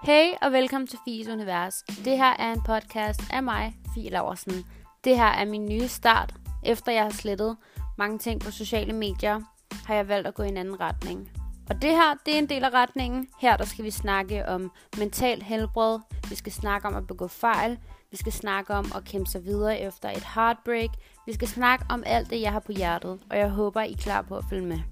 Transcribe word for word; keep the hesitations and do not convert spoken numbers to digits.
Hey og velkommen til Fies Univers. Det her er en podcast af mig, Fie Laursen. Det her er min nye start. Efter jeg har slettet mange ting på sociale medier, har jeg valgt at gå i en anden retning. Og det her, det er en del af retningen. Her der skal vi snakke om mental helbred. Vi skal snakke om at begå fejl. Vi skal snakke om at kæmpe sig videre efter et heartbreak. Vi skal snakke om alt det, jeg har på hjertet. Og jeg håber, I er klar på at følge med.